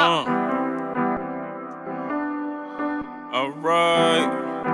Alright.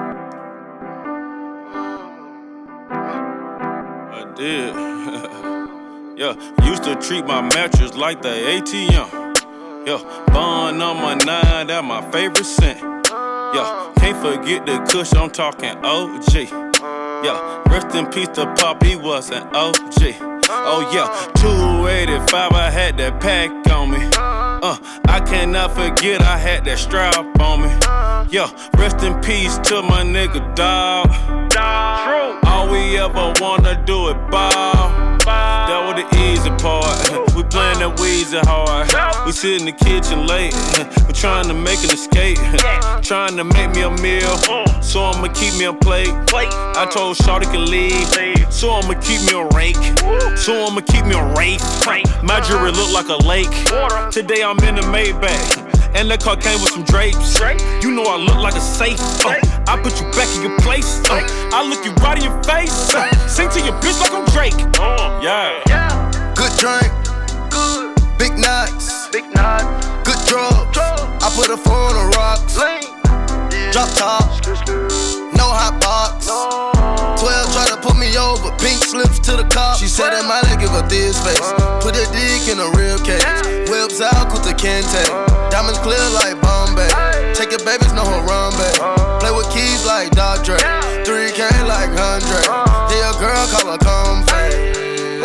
I did. Yeah, used to treat my mattress like the ATM. Yeah, bond number 9, that my favorite scent. Yeah, can't forget the kush, I'm talking OG. Yeah, rest in peace to Pop, he was an OG. Oh yeah, 285, I had that pack on me. I cannot forget I had that strap on me. Yeah, rest in peace to my nigga dog. All we ever wanna do is ball. That was the easy part. We playing that Weezy hard. We sit in the kitchen late. We trying to make an escape. Trying to make me a meal, so I'ma keep me a plate. I told Shawty can leave, so I'ma keep me a rake. So I'ma keep me a rake. My jewelry look like a lake. Today I'm in the Maybach, and that car came with some drapes. You know I look like a safe. I put you back in your place. I look you right in your face. Sing to your bitch like I'm Drake. Yeah. Good drink, big nuts, good drugs. I put her phone on the rocks. Drop top, no hot box. 12 try to put me over, pink slips to the cop. She said that might give her this face. Put a dick in a real case. Whips out, Kuta Kente. Diamonds clear like Bombay. Take your babies, no Harambe. Play with keys like Dr. 3K like 100. Hey, a girl call her comfy.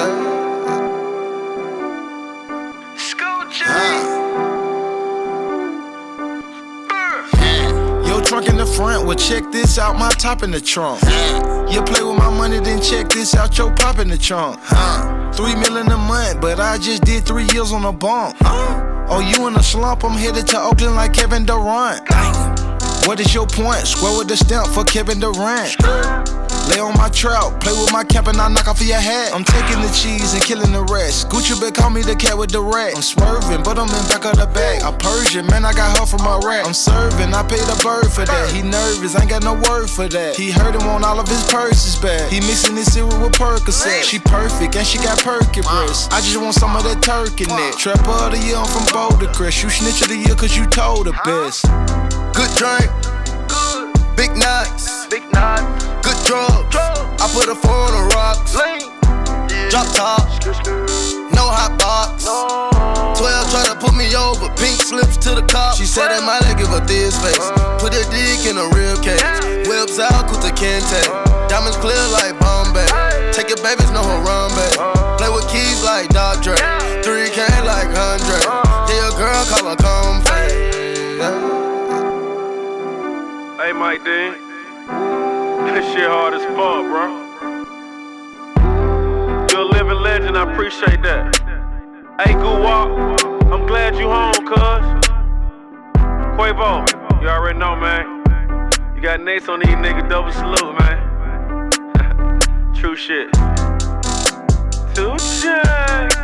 Yo, trunk in the front, well check this out, my top in the trunk. You play with my money, then check this out, your pop in the trunk. $3 million a month, but I just did 3 years on a bump. Oh, you in a slump, I'm headed to Oakland like Kevin Durant. What is your point? Square with the stamp for Kevin Durant. Lay on my trout, play with my cap and I knock off of your hat. I'm taking the cheese and killing the rest. Gucci bet call me the cat with the rat. I'm swerving, but I'm in back of the bag. I Persian, man, I got her from Iraq. I'm serving, I paid a bird for that. He nervous, ain't got no word for that. He heard him on all of his purses back. He mixing his cereal with Percocet. She perfect and she got perky breasts. I just want some of that turkey neck. Trapper of the year, I'm from Boulder Crest. You snitch of the year cause you told the best. Good drink, big nuts, good drugs. I put her phone on the rocks. Drop top, no hot box. 12 try to put me over, pink slips to the cop. She said that might give her this face. Put a dick in a real case. Whips out, Kuta Kente. Diamonds clear like Bombay. Take your babies, no Harambe. Play with keys like Dr. 3K like 100. Hey, a girl call her comfy. Hey, Mike Dean. This shit hard as fuck, bro. You're a living legend, I appreciate that. Hey, Guwap, I'm glad you home, cuz. Quavo, you already know, man. You got Nates on these niggas, double salute, man. True shit. 2 Chainz.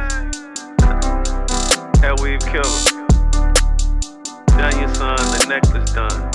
Hell, we've killed him. Done your son, the necklace done.